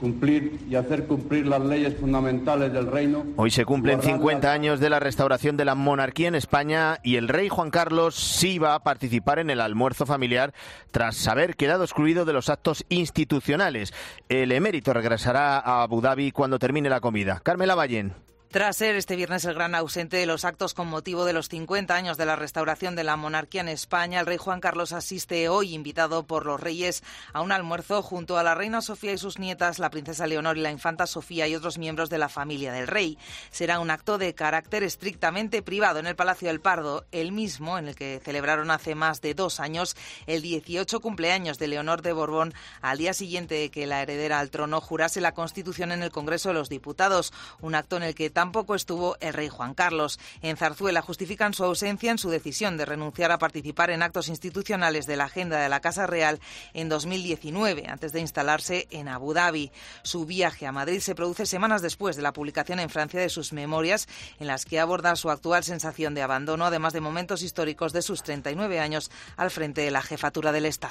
cumplir y hacer cumplir las leyes fundamentales del reino. Hoy se cumplen 50 años de la restauración de la monarquía en España y el rey Juan Carlos sí va a participar en el almuerzo familiar tras haber quedado excluido de los actos institucionales. El emérito regresará a Abu Dhabi cuando termine la comida. Carmela Ballén. Tras ser este viernes el gran ausente de los actos con motivo de los 50 años de la restauración de la monarquía en España, el rey Juan Carlos asiste hoy, invitado por los reyes, a un almuerzo junto a la reina Sofía y sus nietas, la princesa Leonor y la infanta Sofía y otros miembros de la familia del rey. Será un acto de carácter estrictamente privado en el Palacio del Pardo, el mismo en el que celebraron hace más de 2 años el 18 cumpleaños de Leonor de Borbón, al día siguiente de que la heredera al trono jurase la Constitución en el Congreso de los Diputados, un acto en el que tampoco estuvo el rey Juan Carlos. En Zarzuela justifican su ausencia en su decisión de renunciar a participar en actos institucionales de la agenda de la Casa Real en 2019, antes de instalarse en Abu Dhabi. Su viaje a Madrid se produce semanas después de la publicación en Francia de sus memorias, en las que aborda su actual sensación de abandono, además de momentos históricos de sus 39 años al frente de la jefatura del Estado.